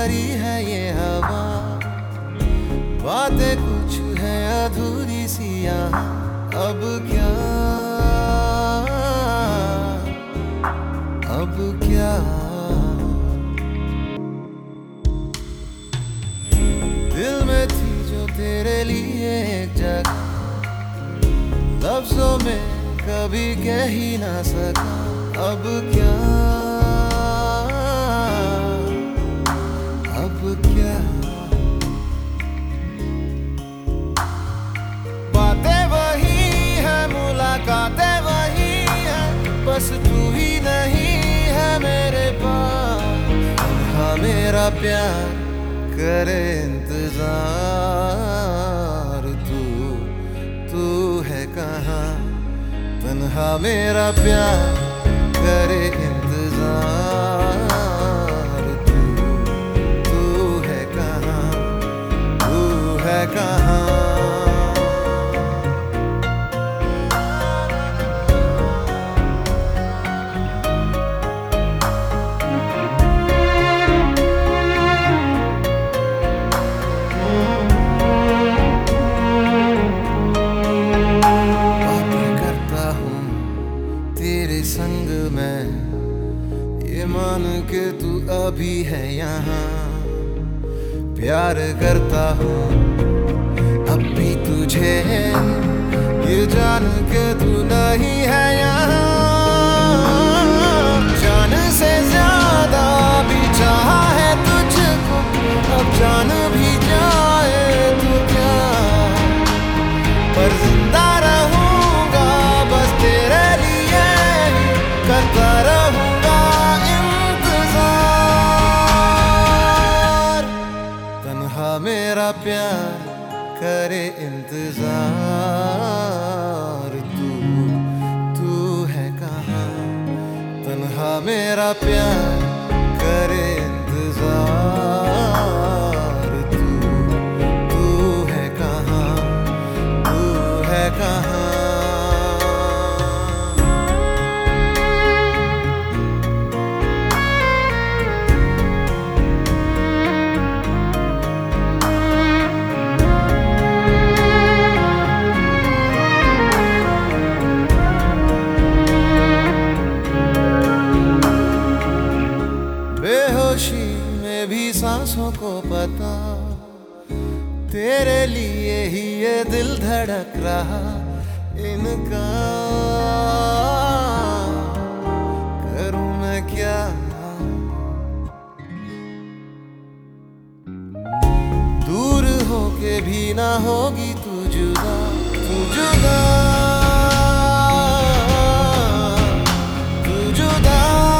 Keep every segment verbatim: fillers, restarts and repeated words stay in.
भरी है ये हवा, बातें कुछ है अधूरी सी यहाँ। अब क्या, अब क्या, दिल में थी जो तेरे लिए एक जगह, लफ्जों में कभी कह ही ना सका। अब क्या, अब क्या, बातें वही है, मुलाकातें वही है, बस तू ही नहीं है मेरे पास। हाँ मेरा प्यार करे इंतजार, तू तू है कहाँ। तन्हा मेरा प्यार करे इंतजार, तू तू है कहाँ, तू है कहाँ। तेरे संग में ये मान के तू अभी है यहाँ, प्यार करता हूँ अब भी तुझे, ये जान के तू नहीं है यहाँ। जान से ज्यादा भी चाहा है तुझको, अब जान भी जाए तो क्या, पर जिंदा रहूंगा बस तेरे लिए, करता रहूंगा इंतजार। तन्हा मेरा प्यार करे इंतजार, तू तू है कहाँ। तन्हा मेरा प्यार करे इंतजार, तू तू है कहाँ, तू है कहाँ। बेहोशी में भी सांसों को पता, तेरे लिए ही ये दिल धड़क रहा। इनका करूं मैं क्या, दूर होके भी ना होगी तू जुदा, तू जुदा, तू जुदा।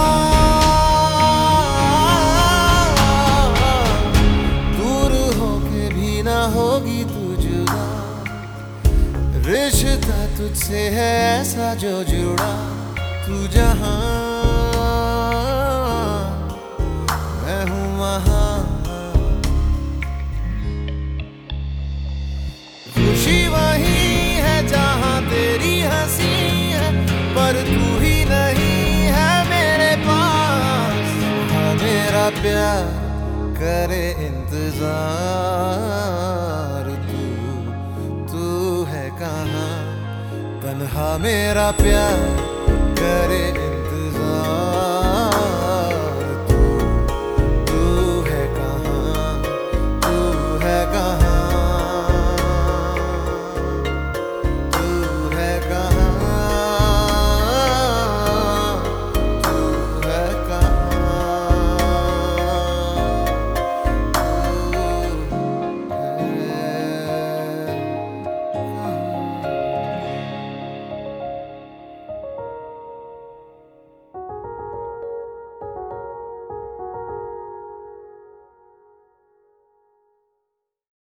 होगी तू जुदा, रिश्ता तुझसे है ऐसा जो जुड़ा। तू जहां मैं हूं वहां, खुशी वही है जहां तेरी हंसी है, पर तू ही नहीं है मेरे पास। हाँ मेरा प्यार करे इंतजार, तू तू है कहाँ। तन्हा मेरा प्यार करे